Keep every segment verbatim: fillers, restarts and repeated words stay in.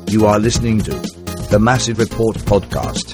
You are listening to the Massive Report podcast.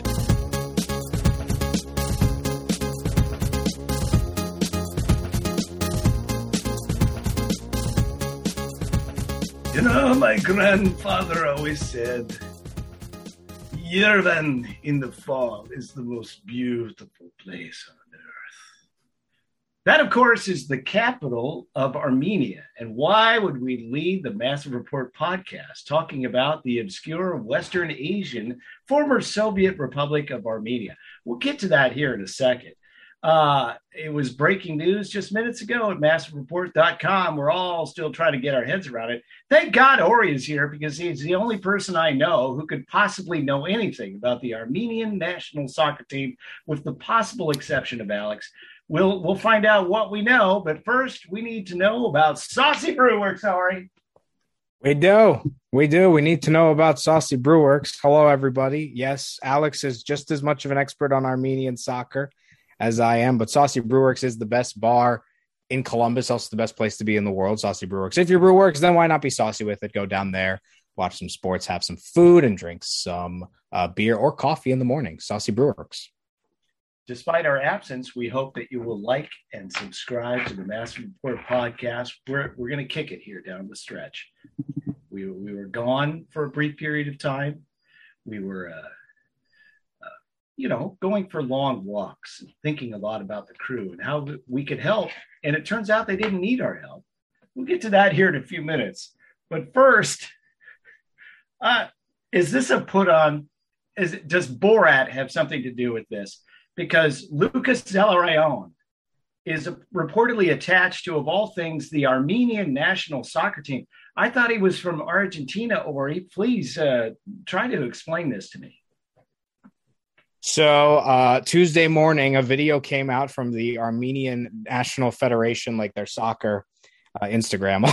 You know, my grandfather always said, Yerevan in the fall is the most beautiful place on earth. That, of course, is the capital of Armenia. And why would we lead the Massive Report podcast talking about the obscure Western Asian former Soviet Republic of Armenia? We'll get to that here in a second. Uh, it was breaking news just minutes ago at massive report dot com. We're all still trying to get our heads around it. Thank God Ori is here because he's the only person I know who could possibly know anything about the Armenian national soccer team, with the possible exception of Alex. We'll we'll find out what we know, but first we need to know about Saucy Brewworks, Ori. We do. We do. We need to know about Saucy Brewworks. Hello, everybody. Yes, Alex is just as much of an expert on Armenian soccer as I am, but Saucy Brewworks is the best bar in Columbus, also the best place to be in the world, Saucy Brewworks. If you're Brewworks, then why not be saucy with it? Go down there, watch some sports, have some food, and drink some uh, beer or coffee in the morning. Saucy Brewworks. Despite our absence, we hope that you will like and subscribe to the Massive Report podcast. We're we're going to kick it here down the stretch. We, we were gone for a brief period of time. We were... Uh, you know, going for long walks, thinking a lot about the crew and how we could help. And it turns out they didn't need our help. We'll get to that here in a few minutes. But first, uh, is this a put on? Is it, does Borat have something to do with this? Because Lucas Zelarayan is reportedly attached to, of all things, the Armenian national soccer team. I thought he was from Argentina, Ori. Please uh, try to explain this to me. So uh, Tuesday morning, a video came out from the Armenian National Federation, like their soccer uh, Instagram.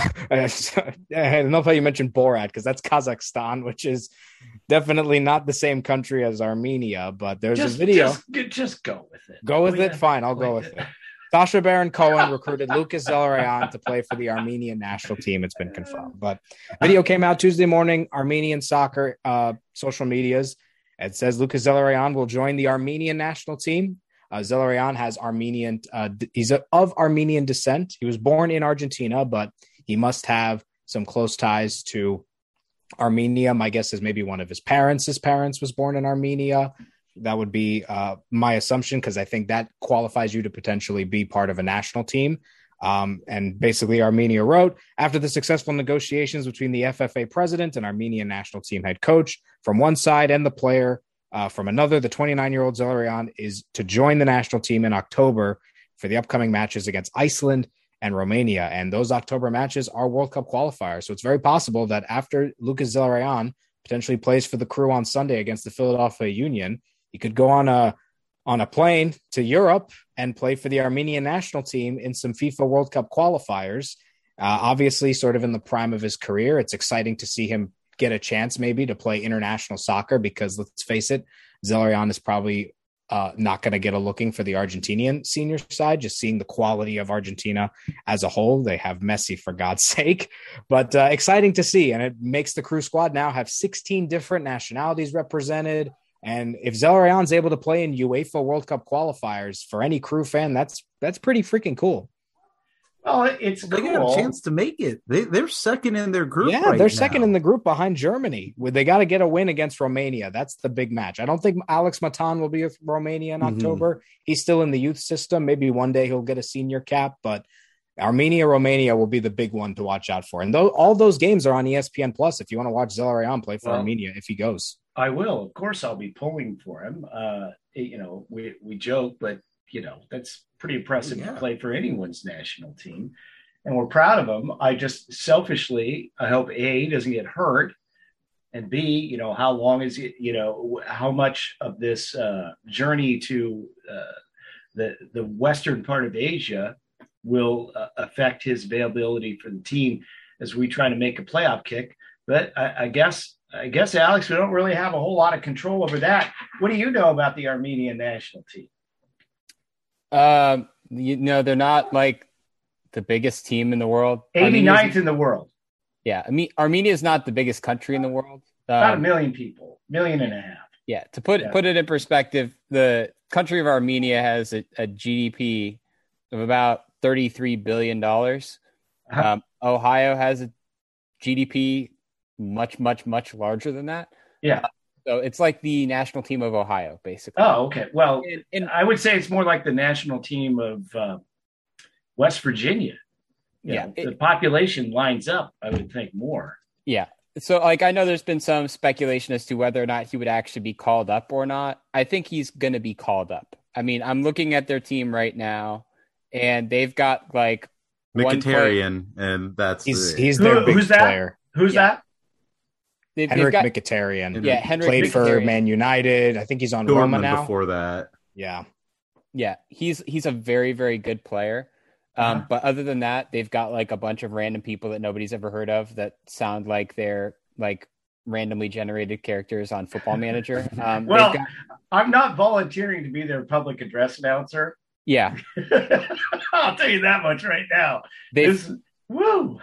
I love how you mentioned Borat, because that's Kazakhstan, which is definitely not the same country as Armenia. But there's just, a video. Just, just go with it. Go with oh, it? Yeah. Fine, I'll go with it. it. Sacha Baron Cohen recruited Lucas Zelarayan to play for the Armenian national team. It's been confirmed. But video came out Tuesday morning, Armenian soccer uh, social medias. It says Lucas Zelarayan will join the Armenian national team. Uh, Zelarayan has Armenian, uh, he's a, of Armenian descent. He was born in Argentina, but he must have some close ties to Armenia. My guess is maybe one of his parents, his parents was born in Armenia. That would be uh, my assumption, because I think that qualifies you to potentially be part of a national team. Um, and basically Armenia wrote, after the successful negotiations between the F F A president and Armenian national team head coach from one side and the player uh, from another, the twenty-nine-year-old Zelarayan is to join the national team in October for the upcoming matches against Iceland and Romania. And those October matches are World Cup qualifiers. So it's very possible that after Lucas Zelarayan potentially plays for the crew on Sunday against the Philadelphia Union, he could go on a on a plane to Europe and play for the Armenian national team in some FIFA World Cup qualifiers. Uh, obviously, sort of in the prime of his career, it's exciting to see him get a chance maybe to play international soccer, because let's face it, Zelarayan is probably uh, not going to get a looking for the Argentinian senior side, just seeing the quality of Argentina as a whole. They have Messi, for God's sake, but uh, exciting to see. And it makes the crew squad now have sixteen different nationalities represented. And if Zelarayan's able to play in UEFA World Cup qualifiers, for any crew fan, that's that's pretty freaking cool. Well, it's they cool. got a chance to make it. They they're second in their group. Yeah, right they're now. second in the group behind Germany. They got to get a win against Romania. That's the big match. I don't think Alex Matan will be with Romania in mm-hmm. October. He's still in the youth system. Maybe one day he'll get a senior cap, but Armenia, Romania will be the big one to watch out for. And th- all those games are on E S P N Plus if you want to watch Zelarayan play for well, Armenia if he goes. I will. Of course, I'll be pulling for him. Uh, you know, we, we joke, but, you know, that's pretty impressive yeah. to play for anyone's national team. And we're proud of him. I just selfishly, I hope A, he doesn't get hurt. And B, you know, how long is it, you know, how much of this uh, journey to uh, the, the western part of Asia will uh, affect his availability for the team as we try to make a playoff kick. But I, I guess, I guess, Alex, we don't really have a whole lot of control over that. What do you know about the Armenian national team? Um, you know, they're not like the biggest team in the world. eighty-ninth in the world. Yeah. I mean, Armenia is not the biggest country in the world, About a Um, million people, million and a half. yeah, to put Yeah. put it in perspective, the country of Armenia has a, a G D P of about thirty-three billion dollars. Uh-huh. Um, Ohio has a G D P much, much, much larger than that. Yeah. So it's like the national team of Ohio, basically. Oh, okay. Well, And, and I would say it's more like the national team of uh, West Virginia. You Yeah, know, it- the population lines up, I would think, more. yeah. So, like, I know there's been some speculation as to whether or not he would actually be called up or not. I think he's going to be called up. I mean, I'm looking at their team right now, and they've got like one player. Mkhitaryan, and that's He's it. he's Who- their big who's that? player. Who's Yeah. that? They've, they've Henrik got, Mkhitaryan. yeah, Henrik Played for Mkhitaryan. Man United. I think he's on Roma Dortmund now. before that. Yeah. Yeah, he's he's a very, very good player. Um, Uh-huh. But other than that, they've got like a bunch of random people that nobody's ever heard of that sound like they're like randomly generated characters on Football Manager. Um, they've Well, got- I'm not volunteering to be their public address announcer. yeah, I'll tell you that much right now. they've This, woo.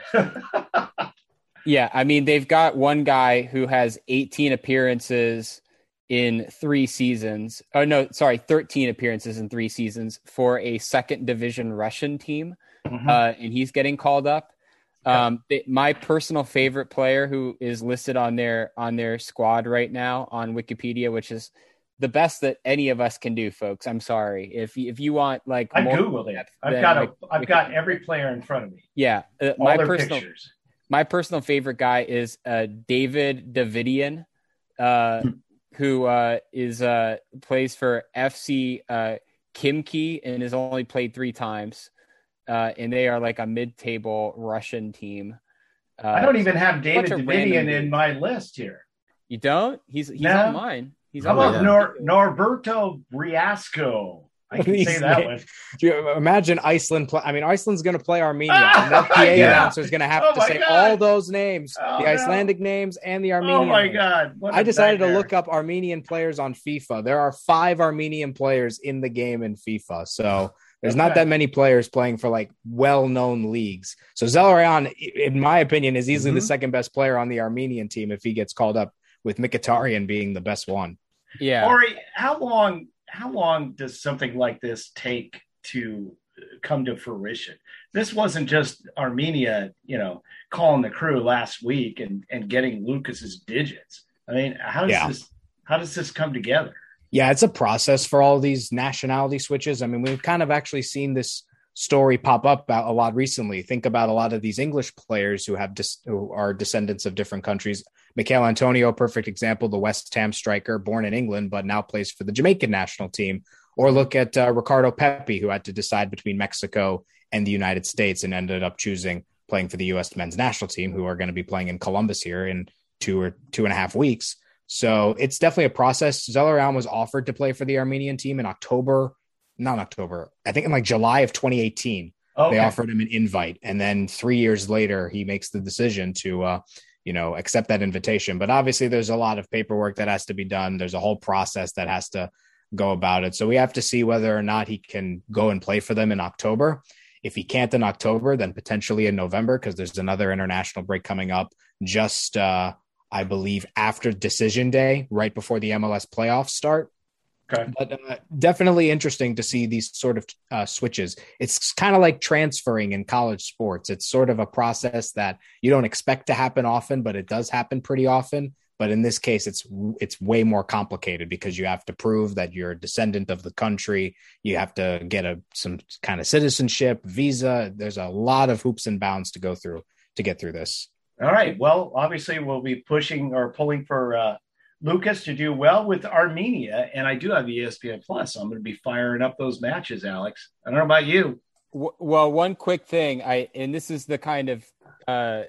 yeah. I mean, they've got one guy who has eighteen appearances in three seasons. Oh no, sorry, thirteen appearances in three seasons for a second division Russian team, Mhm. uh, and he's getting called up. Um, they, my personal favorite player who is listed on their on their squad right now on Wikipedia, which is the best that any of us can do, folks. I'm sorry if you, if you want like I more googled it. depth I've than, got a, like, I've got every player in front of me. yeah. Uh, All my their personal pictures. my personal favorite guy is uh, David Davidian, uh, who uh, is uh, plays for F C uh, Khimki and has only played three times. Uh, and they are like a mid-table Russian team. Uh, I don't even have David bunch of Davidian random in dudes. my list here. You don't? He's he's No. on mine. He's How on about yeah. Nor- Norberto Briasco? I can These say that names. one. Do you imagine Iceland? Play, I mean, Iceland's going to play Armenia, Ah, and that P A yeah. announcer is going to have Oh to my say God. all those names, Oh, the no. Icelandic names and the Armenian. Oh my names. God! What a I decided to nightmare. look up Armenian players on FIFA. There are five Armenian players in the game in FIFA, so there's not Okay. that many players playing for like well-known leagues. So Zelarayan, in my opinion, is easily the Mhm. second best player on the Armenian team if he gets called up, with Mkhitaryan being the best one. Yeah. Ori, how long? How long does something like this take to come to fruition? This wasn't just Armenia, you know, calling the crew last week and and getting Lucas's digits. I mean, how does Yeah. this? How does this come together? Yeah, it's a process for all these nationality switches. I mean, we've kind of actually seen this story pop up a lot recently. Think about a lot of these English players who have dis- who are descendants of different countries. Michael Antonio, perfect example, the West Ham striker, born in England but now plays for the Jamaican national team. Or look at uh, Ricardo Pepi, who had to decide between Mexico and the United States and ended up choosing playing for the U S men's national team, who are going to be playing in Columbus here in two or two and a half weeks. So it's definitely a process. Zelarayan was offered to play for the Armenian team in October, not October, I think in like July of twenty eighteen. Okay. They offered him an invite. And then three years later, he makes the decision to, uh, you know, accept that invitation. But obviously there's a lot of paperwork that has to be done. There's a whole process that has to go about it. So we have to see whether or not he can go and play for them in October. If he can't in October, then potentially in November, because there's another international break coming up just, uh, I believe, after decision day, right before the M L S playoffs start. Okay. But uh, definitely interesting to see these sort of uh, switches. It's kind of like transferring in college sports. It's sort of a process that you don't expect to happen often, but it does happen pretty often. But in this case, it's it's way more complicated because you have to prove that you're a descendant of the country. You have to get a some kind of citizenship, visa. There's a lot of hoops and bounds to go through to get through this. All right. Well, obviously, we'll be pushing or pulling for uh, Lucas to do well with Armenia, and I do have E S P N Plus, so I'm going to be firing up those matches, Alex. I don't know about you. W- Well, one quick thing, I and this is the kind of uh,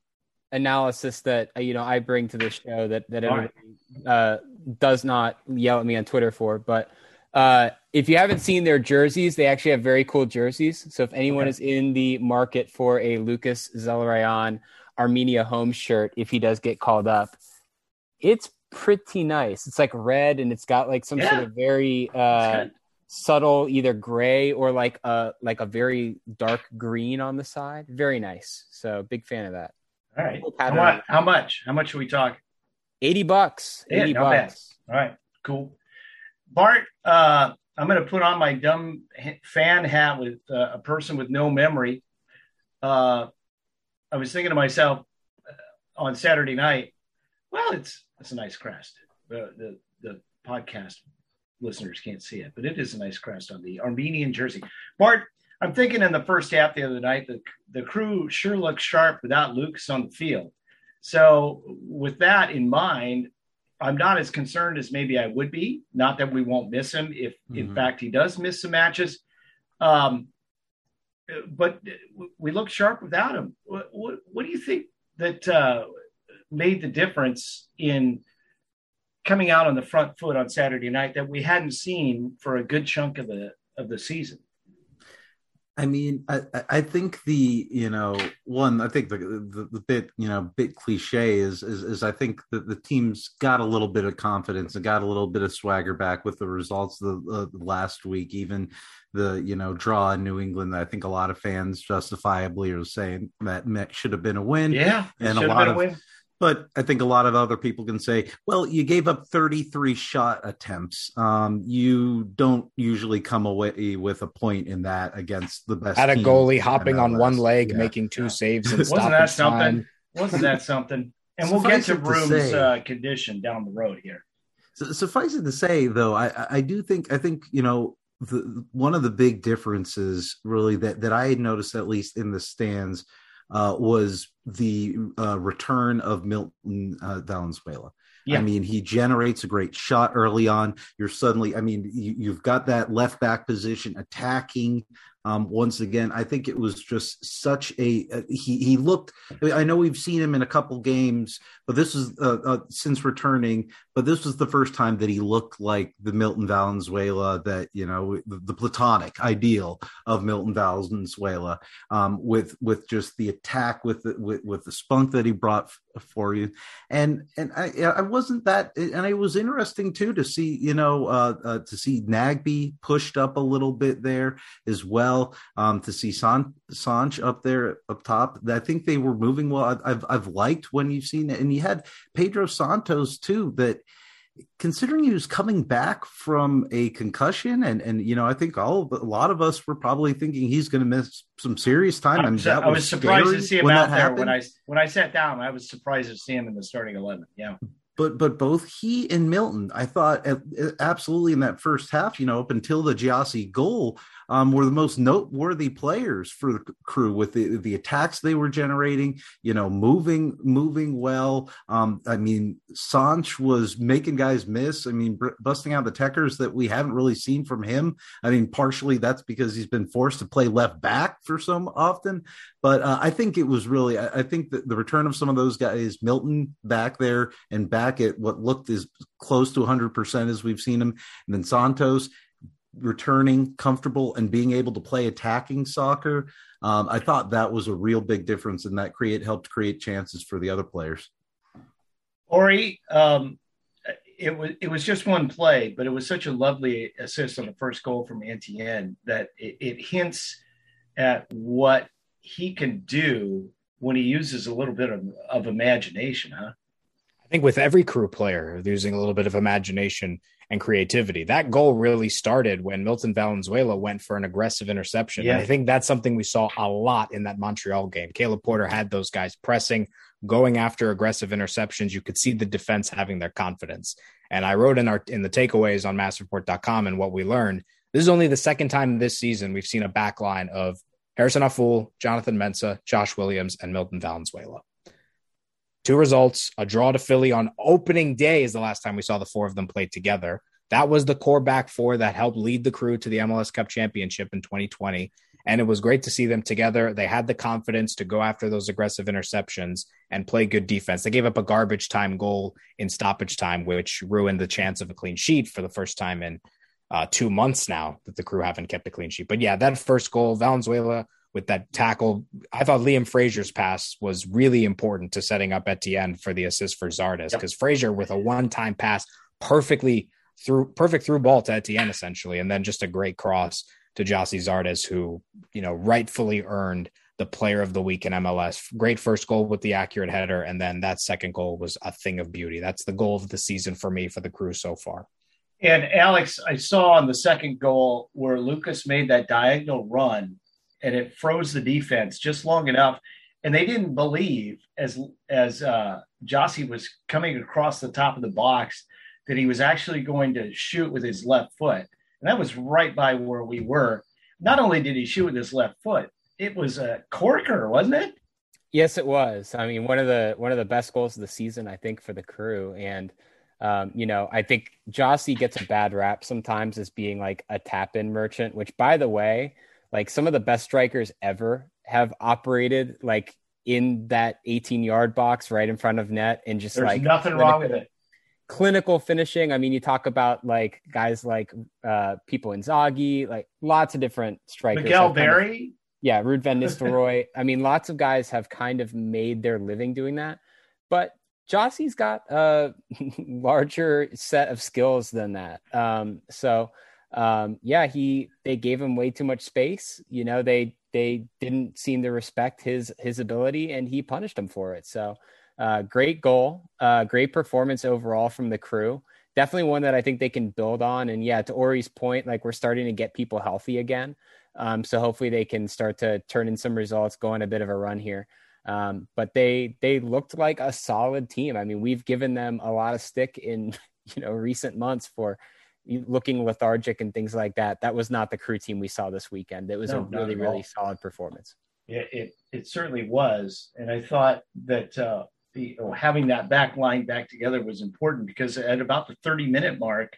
analysis that uh, you know I bring to this show that that All everybody uh, does not yell at me on Twitter for. But uh, if you haven't seen their jerseys, they actually have very cool jerseys. So if anyone Okay. is in the market for a Lucas Zelarayan Armenia home shirt, if he does get called up, it's pretty nice. It's like red and it's got like some Yeah. sort of very It's uh, good. subtle, either gray or like a like a very dark green on the side. Very nice. So big fan of that. All right. Cool How, pattern. mu- how much? How much are we talking? eighty bucks. Yeah, eighty not bad. bucks. All right, cool. Bart, uh, I'm going to put on my dumb fan hat with uh, a person with no memory. Uh, I was thinking to myself uh, on Saturday night, well, it's it's a nice crest. The, the the podcast listeners can't see it, but it is a nice crest on the Armenian jersey. Bart, I'm thinking in the first half the other night, the, the crew sure looked sharp without Lucas on the field. So with that in mind, I'm not as concerned as maybe I would be. Not that we won't miss him if, mm-hmm. in fact, he does miss some matches. Um, but we look sharp without him. What, what, what do you think that uh, made the difference in coming out on the front foot on Saturday night that we hadn't seen for a good chunk of the of the season? I mean, I, I think the, you know, one, I think the, the, the bit, you know, bit cliche is, is, is I think that the team's got a little bit of confidence and got a little bit of swagger back with the results of the, uh, last week, even the, you know, draw in New England. I think a lot of fans justifiably are saying that should have been a win. Yeah. And a lot of, a but I think a lot of other people can say, well, you gave up thirty-three shot attempts. Um, you don't usually come away with a point in that against the best. Had a goalie hopping on one leg, yeah. making two yeah. saves and Wasn't that something? Time. Wasn't that something? And we'll get to Broom's uh, condition down the road here. So, suffice it to say, though, I, I do think I think you know the, one of the big differences really that that I had noticed, at least in the stands, uh, was the uh, return of Milton uh, Valenzuela. Yeah. I mean, he generates a great shot early on. You're suddenly, I mean, you, you've got that left back position attacking. Um, once again, I think it was just such a, uh, he, he looked, I mean, I know we've seen him in a couple games, but this is uh, uh, since returning, but this was the first time that he looked like the Milton Valenzuela that, you know, the, the platonic ideal of Milton Valenzuela, um, with, with just the attack, with the, with, with the spunk that he brought f- for you. And, and I, I wasn't that, and it was interesting too, to see, you know, uh, uh, to see Nagbe pushed up a little bit there as well. Um, to see San, Sanch up there up top, I think they were moving well. I've I've liked when you've seen it, and you had Pedro Santos too. That considering he was coming back from a concussion, and and you know, I think all a lot of us were probably thinking he's going to miss some serious time. I was, that I was, was surprised to see him out there happened. when I when I sat down. I was surprised to see him in the starting eleven. Yeah. But but both he and Milton, I thought absolutely in that first half, you know, up until the Giassi goal, um, were the most noteworthy players for the crew with the, the attacks they were generating, you know, moving, moving well. Um, I mean, Sanch was making guys miss. I mean, busting out the techers that we haven't really seen from him. I mean, partially that's because he's been forced to play left back for so often. But uh, I think it was really, I, I think that the return of some of those guys, Milton back there and back at what looked as close to one hundred percent as we've seen him, and then Santos returning comfortable and being able to play attacking soccer. Um, I thought that was a real big difference, and that create helped create chances for the other players. Ori, um, it was it was just one play, but it was such a lovely assist on the first goal from Etienne that it, it hints at what he can do when he uses a little bit of, of imagination, huh? I think with every crew player using a little bit of imagination and creativity. That goal really started when Milton Valenzuela went for an aggressive interception. Yeah. And I think that's something we saw a lot in that Montreal game. Caleb Porter had those guys pressing, going after aggressive interceptions. You could see the defense having their confidence. And I wrote in our in the takeaways on mass report dot com and what we learned, this is only the second time this season we've seen a back line of Harrison Afful, Jonathan Mensah, Josh Williams, and Milton Valenzuela. Two results, a draw to Philly on opening day is the last time we saw the four of them play together. That was the core back four that helped lead the crew to the M L S Cup championship in twenty twenty. And it was great to see them together. They had the confidence to go after those aggressive interceptions and play good defense. They gave up a garbage time goal in stoppage time, which ruined the chance of a clean sheet for the first time in uh, two months now that the crew haven't kept a clean sheet. But yeah, that first goal, Valenzuela with that tackle, I thought Liam Frazier's pass was really important to setting up Etienne for the assist for Zardes, because yep. Frazier with a one-time pass, perfectly through, perfect through ball to Etienne essentially, and then just a great cross to Gyasi Zardes, who, you know, rightfully earned the player of the week in M L S. Great first goal with the accurate header, and then that second goal was a thing of beauty. That's the goal of the season for me for the Crew so far. And Alex, I saw on the second goal where Lucas made that diagonal run, and it froze the defense just long enough, and they didn't believe as as uh, Jossie was coming across the top of the box that he was actually going to shoot with his left foot. And that was right by where we were. Not only did he shoot with his left foot, it was a corker, wasn't it? Yes, it was. I mean, one of the one of the best goals of the season, I think, for the Crew. And, um, you know, I think Jossie gets a bad rap sometimes as being like a tap-in merchant, which, by the way, like some of the best strikers ever have operated like in that eighteen-yard box right in front of net and just There's like nothing wrong with it. Clinical finishing. I mean, you talk about like guys like uh, Pipo Inzaghi, like lots of different strikers. Miguel have kind Berry. of- yeah, Ruud van Nistelrooy. I mean, lots of guys have kind of made their living doing that. But Jossie's got a larger set of skills than that. Um, so, um, yeah, he they gave him way too much space. You know, they they didn't seem to respect his his ability, and he punished him for it. So. Uh, great goal, uh, great performance overall from the Crew. Definitely one that I think they can build on. And yeah, to Ori's point, like we're starting to get people healthy again. Um, so hopefully they can start to turn in some results, go on a bit of a run here. Um, but they they looked like a solid team. I mean, we've given them a lot of stick in you know recent months for looking lethargic and things like that. That was not the Crew team we saw this weekend. It was No, a really really solid performance. It, it it certainly was, and I thought that. Uh, The, oh, having that back line back together was important because at about the thirty minute mark,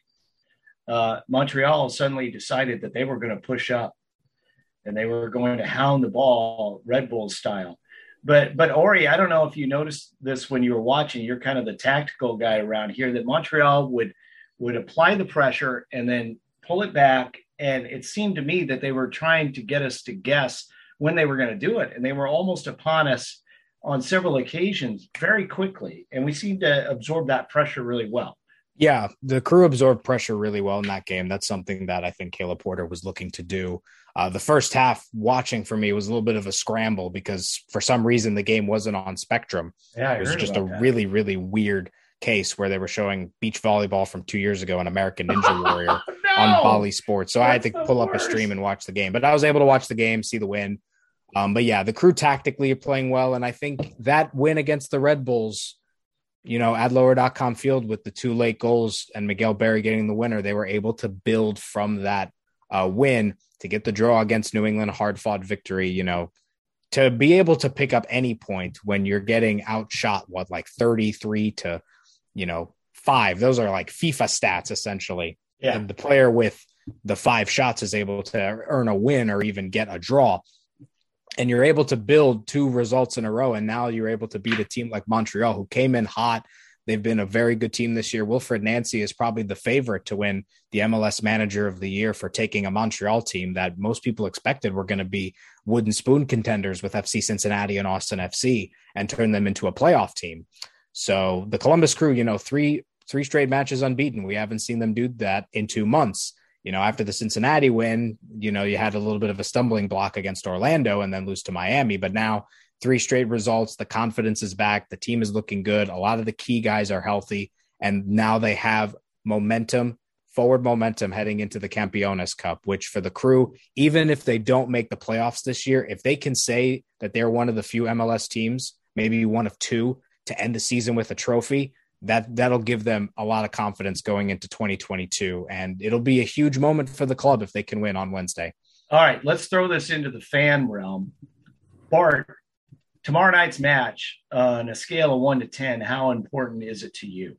uh, Montreal suddenly decided that they were going to push up and they were going to hound the ball Red Bull style. But, but Ori, I don't know if you noticed this when you were watching, you're kind of the tactical guy around here, that Montreal would, would apply the pressure and then pull it back. And it seemed to me that they were trying to get us to guess when they were going to do it. And they were almost upon us on several occasions very quickly, and we seem to absorb that pressure really well. Yeah, the Crew absorbed pressure really well in that game. That's something that I think Caleb Porter was looking to do. Uh, the first half watching for me was a little bit of a scramble because for some reason the game wasn't on Spectrum. Yeah, I it was heard just a about that. really, really weird case where they were showing beach volleyball from two years ago on American Ninja Warrior No! on Bally Sports. So I had That's to the pull up a worst. stream and watch the game, but I was able to watch the game, see the win. Um, but yeah, the Crew tactically are playing well. And I think that win against the Red Bulls, you know, at lower dot com field with the two late goals and Miguel Berry getting the winner, they were able to build from that uh, win to get the draw against New England, a hard fought victory, you know, to be able to pick up any point when you're getting outshot, what, like thirty-three to, you know, five. Those are like FIFA stats, essentially. Yeah. And the player with the five shots is able to earn a win or even get a draw. And you're able to build two results in a row. And now you're able to beat a team like Montreal, who came in hot. They've been a very good team this year. Wilfred Nancy is probably the favorite to win the M L S Manager of the Year for taking a Montreal team that most people expected were going to be wooden spoon contenders with F C Cincinnati and Austin F C and turn them into a playoff team. So the Columbus Crew, you know, three three straight matches unbeaten. We haven't seen them do that in two months. You know, after the Cincinnati win, you know, you had a little bit of a stumbling block against Orlando and then lose to Miami. But now three straight results, the confidence is back. The team is looking good. A lot of the key guys are healthy. And now they have momentum, forward momentum heading into the Campeones Cup, which for the Crew, even if they don't make the playoffs this year, if they can say that they're one of the few M L S teams, maybe one of two, to end the season with a trophy, that that'll give them a lot of confidence going into twenty twenty-two. And it'll be a huge moment for the club if they can win on Wednesday. All right, let's throw this into the fan realm. Bart, tomorrow night's match, uh, on a scale of one to ten, how important is it to you?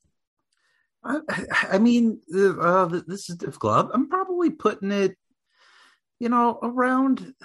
I, I mean, uh, this is difficult. I'm probably putting it, you know, around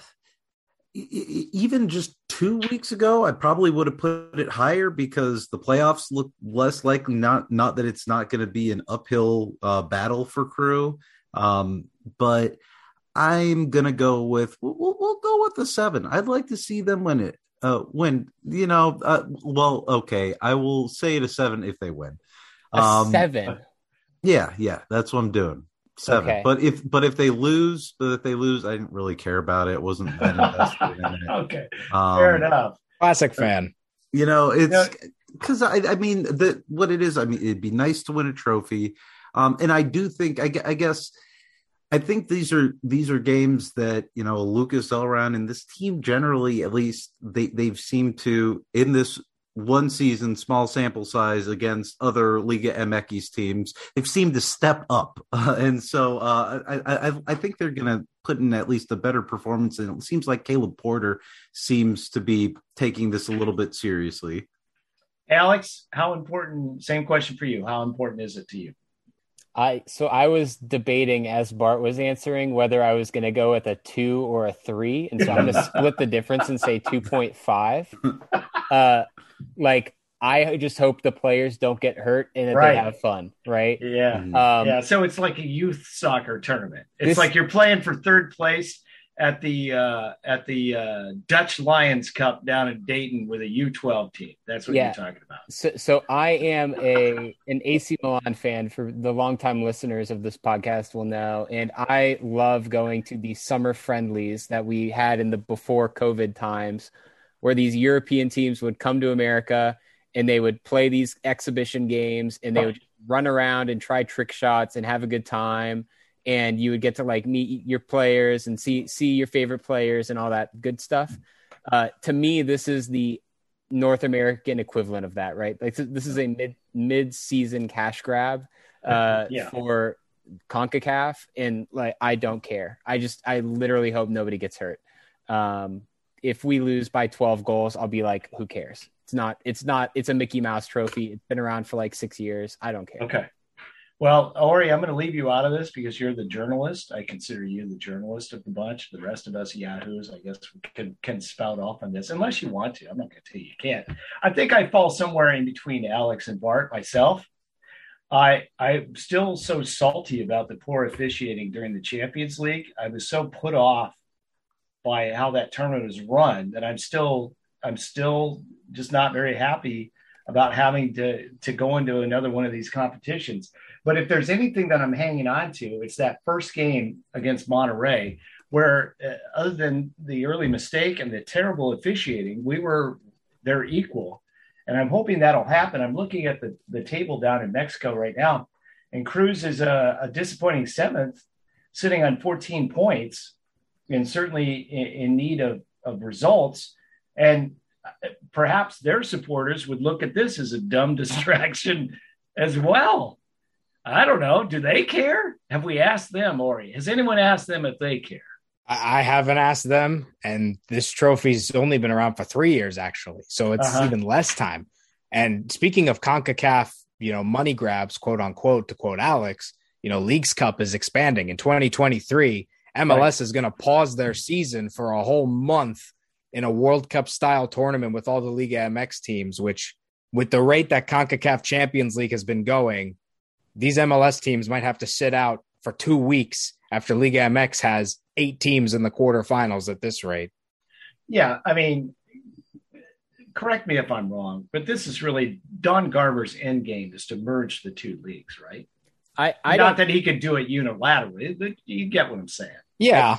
even just two weeks ago, I probably would have put it higher because the playoffs look less likely. Not, not that it's not going to be an uphill uh, battle for Crew, um, but I'm going to go with, we'll, we'll go with the seven. I'd like to see them win it. Uh, win, you know, uh, well, okay. I will say it a seven if they win. A Um, seven. Yeah, yeah, that's what I'm doing. Seven. Okay. But if but if they lose, but if they lose, I didn't really care about it. It wasn't that invested in it. Okay, Um, fair enough. Classic fan. You know, No. it's because I, I mean, the what it is. I mean, it'd be nice to win a trophy, um, and I do think. I, gue- I guess I think these are these are games that you know Lucas Elrond and this team generally, at least they they've seemed to in this one season, small sample size against other Liga M X teams, they've seemed to step up, uh, and so uh, I, I I think they're going to put in at least a better performance. And it seems like Caleb Porter seems to be taking this a little bit seriously. Alex, how important? Same question for you. How important is it to you? I so I was debating as Bart was answering whether I was going to go with a two or a three, and so I'm going to split the difference and say two point five. Uh, like I just hope the players don't get hurt and that Right. they have fun, right? Yeah, Mhm. Um, yeah. So it's like a youth soccer tournament. It's This- like you're playing for third place at the uh, at the uh, Dutch Lions Cup down in Dayton with a U twelve team. That's what Yeah. you're talking about. So, so I am a an A C Milan fan. For the longtime listeners of this podcast will know, and I love going to the summer friendlies that we had in the before COVID times, where these European teams would come to America and they would play these exhibition games and they would run around and try trick shots and have a good time. And you would get to like meet your players and see see your favorite players and all that good stuff. Uh, to me, this is the North American equivalent of that, right? Like this is a mid mid season cash grab uh, Yeah. for CONCACAF, and like I don't care. I just I literally hope nobody gets hurt. Um, if we lose by twelve goals, I'll be like, who cares? It's not. It's not. It's a Mickey Mouse trophy. It's been around for like six years. I don't care. Okay. Well, Ori, I'm going to leave you out of this because you're the journalist. I consider you the journalist of the bunch. The rest of us yahoos, I guess, can can spout off on this unless you want to. I'm not going to tell you you can't. I think I fall somewhere in between Alex and Bart myself. I I'm still so salty about the poor officiating during the Champions League. I was so put off by how that tournament was run that I'm still I'm still just not very happy about having to to go into another one of these competitions. But if there's anything that I'm hanging on to, it's that first game against Monterrey, where uh, other than the early mistake and the terrible officiating, we were they're equal. And I'm hoping that'll happen. I'm looking at the, the table down in Mexico right now, and Cruz is a, a disappointing seventh, sitting on fourteen points, and certainly in, in need of, of results. And perhaps their supporters would look at this as a dumb distraction as well. I don't know. Do they care? Have we asked them, Ori? Has anyone asked them if they care? I I haven't asked them, and this trophy's only been around for three years, actually. So it's Uh-huh. even less time. And speaking of CONCACAF, you know, money grabs, quote unquote, to quote Alex, you know, Leagues Cup is expanding. In twenty twenty-three, M L S is going to pause their season for a whole month in a World Cup style tournament with all the Liga M X teams, which with the rate that CONCACAF Champions League has been going, these M L S teams might have to sit out for two weeks after Liga M X has eight teams in the quarterfinals at this rate. Yeah, I mean, correct me if I'm wrong, but this is really Don Garber's end game is to merge the two leagues, right? I I Not don't. that he could do it unilaterally, but you get what I'm saying. Yeah.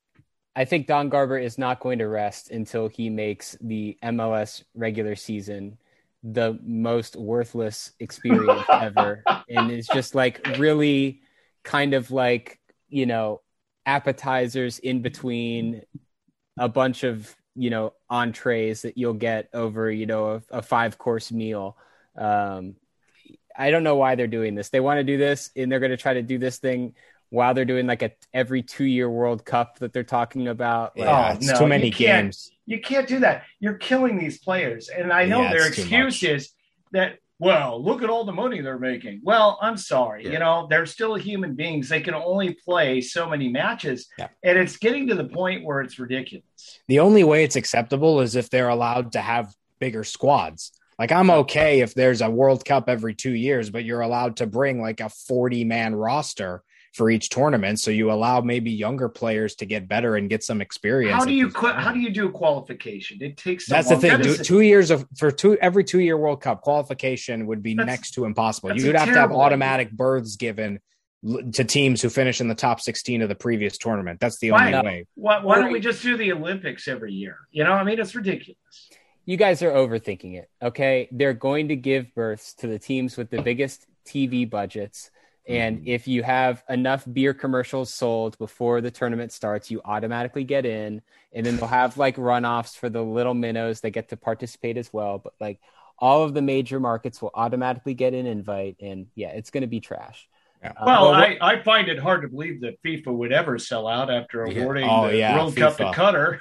I think Don Garber is not going to rest until he makes the M L S regular season the most worthless experience ever. And it's just like really kind of like, you know, appetizers in between a bunch of, you know, entrees that you'll get over, you know, a, a five course meal. Um, I don't know why they're doing this. They want to do this and they're going to try to do this thing while they're doing like a every two year World Cup that they're talking about. Like, Yeah, Oh, it's no, too many you can't. games. You can't do that. You're killing these players. And I know Yeah, their it's too excuse much. is that, well, look at all the money they're making. Well, I'm sorry. Yeah. You know, they're still human beings. They can only play so many matches. Yeah. And it's getting to the point where it's ridiculous. The only way it's acceptable is if they're allowed to have bigger squads. Like, I'm okay if there's a World Cup every two years, but you're allowed to bring like a forty man roster for each tournament. So you allow maybe younger players to get better and get some experience. How at do you these qu- how do tournaments. you do qualification? It takes so That's long. the thing. That Do, is- two years of for two every two year World Cup qualification would be That's- next to impossible. that's You'd a have to have terrible automatic berths given to teams who finish in the top sixteen of the previous tournament. That's the Why, only way. Why, why don't we just do the Olympics every year? You know, I mean, it's ridiculous. You guys are overthinking it, okay? They're going to give births to the teams with the biggest T V budgets. And mm-hmm. if you have enough beer commercials sold before the tournament starts, you automatically get in. And then they'll have like runoffs for the little minnows that get to participate as well. But like all of the major markets will automatically get an invite. And yeah, it's going to be trash. Yeah. Well, uh, I, I find it hard to believe that FIFA would ever sell out after awarding yeah. Oh, the yeah, World FIFA. Cup to Qatar.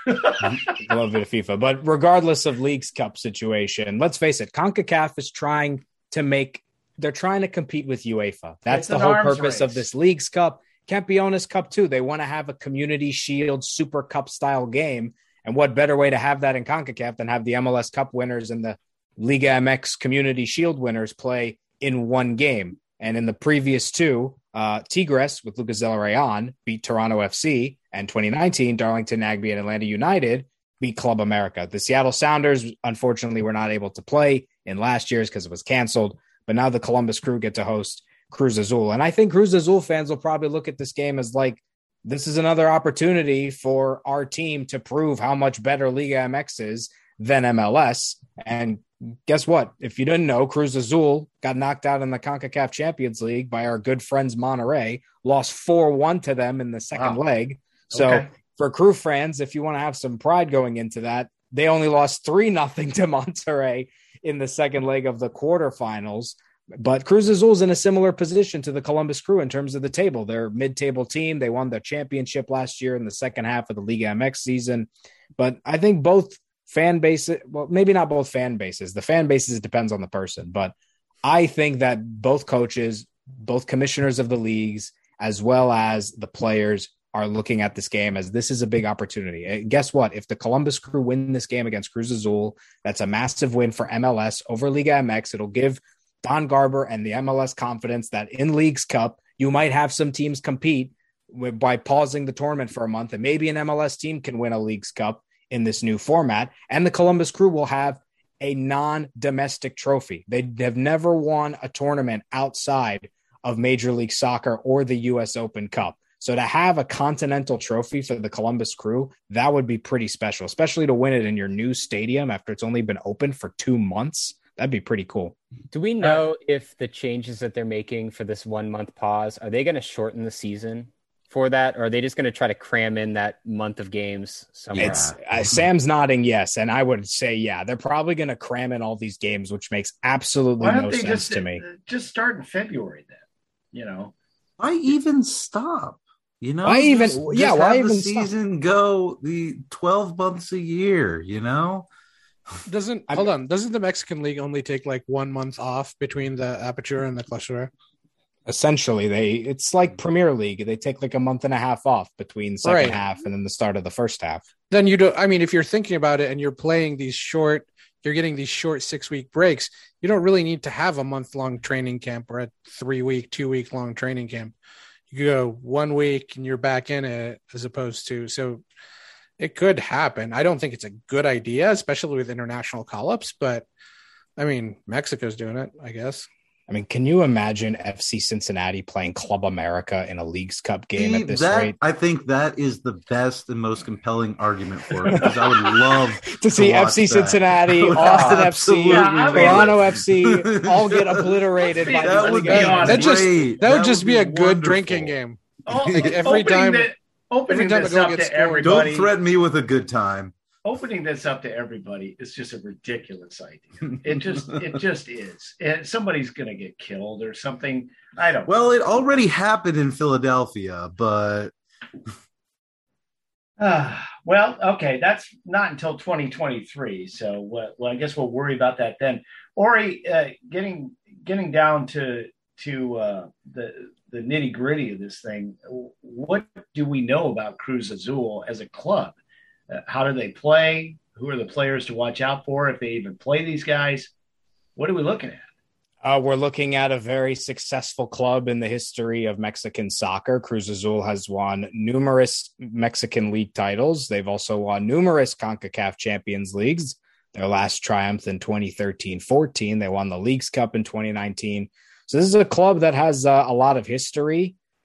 I love it, FIFA. But regardless of Leagues Cup situation, let's face it, CONCACAF is trying to make, they're trying to compete with UEFA. That's It's the an whole arms purpose race. of this Leagues Cup. Campeones Cup too. They want to have a Community Shield Super Cup style game. And what better way to have that in CONCACAF than have the M L S Cup winners and the Liga M X Community Shield winners play in one game. And in the previous two, uh, Tigres with Lucas Del Rayon beat Toronto F C, and twenty nineteen, Darlington Nagbe and Atlanta United beat Club America. The Seattle Sounders, unfortunately, were not able to play in last year's because it was canceled. But now the Columbus Crew get to host Cruz Azul. And I think Cruz Azul fans will probably look at this game as like, this is another opportunity for our team to prove how much better Liga M X is than M L S. And guess what? If you didn't know, Cruz Azul got knocked out in the CONCACAF Champions League by our good friends Monterrey, lost four one to them in the second Wow. leg. So Okay. for Crew fans, if you want to have some pride going into that, they only lost three nothing to Monterrey in the second leg of the quarterfinals. But Cruz Azul's in a similar position to the Columbus Crew in terms of the table. They're a mid-table team. They won the championship last year in the second half of the Liga M X season. But I think both fan bases, well, maybe not both fan bases. The fan bases depends on the person. But I think that both coaches, both commissioners of the leagues, as well as the players are looking at this game as this is a big opportunity. And guess what? If the Columbus Crew win this game against Cruz Azul, that's a massive win for M L S over Liga M X. It'll give Don Garber and the M L S confidence that in Leagues Cup, you might have some teams compete with, by pausing the tournament for a month, and maybe an M L S team can win a Leagues Cup in this new format. And the Columbus Crew will have a non-domestic trophy. They have never won a tournament outside of Major League Soccer or the U S Open Cup. So to have a continental trophy for the Columbus Crew, that would be pretty special, especially to win it in your new stadium after it's only been open for two months. That'd be pretty cool. Do we know if the changes that they're making for this one month pause, are they going to shorten the season for that? Or are they just going to try to cram in that month of games somewhere? It's uh, Sam's nodding yes, and I would say yeah. They're probably going to cram in all these games, which makes absolutely Why don't no they sense just, to me. just start in February then? You know, Why even stop? You know, Why even- Just- yeah, just why have the even stop? season go the twelve months a year? You know, Doesn't hold on? Doesn't the Mexican League only take like one month off between the Aperture and the Clausura? Essentially, they it's like Premier League. They take like a month and a half off between second Right. half and then the start of the first half. Then you don't. I mean, if you're thinking about it and you're playing these short, you're getting these short six week breaks. You don't really need to have a month long training camp or a three week, two week long training camp. You go one week and you're back in it, as opposed to so. It could happen. I don't think it's a good idea, especially with international call-ups, but I mean, Mexico's doing it, I guess. I mean, can you imagine F C Cincinnati playing Club America in a Leagues Cup game See, at this that, rate? I think that is the best and most compelling argument for it, because I would love To see watch F C that. Cincinnati, I would Austin F C, absolutely Yeah, I love mean, Toronto it. F C all get obliterated by That the would Liga be M X. honest. That just great. that would just be, a good wonderful. drinking game. Oh, Like, every opening time- the- opening every time this a goal up gets to scored. everybody. Don't threaten me with a good time. Opening this up to everybody is just a ridiculous idea. It just, it just is. And somebody's going to get killed or something. I don't. Well, it already happened in Philadelphia, but Ah, well, okay, that's not until twenty twenty-three. So, well, well, I guess we'll worry about that then. Ori, uh, getting getting down to to uh, the the nitty gritty of this thing. What do we know about Cruz Azul as a club? Uh, how do they play? Who are the players to watch out for if they even play these guys? What are we looking at? Uh, we're looking at a very successful club in the history of Mexican soccer. Cruz Azul has won numerous Mexican league titles. They've also won numerous CONCACAF Champions Leagues. Their last triumph in twenty thirteen fourteen. They won the Leagues Cup in twenty nineteen. So this is a club that has uh, a lot of history.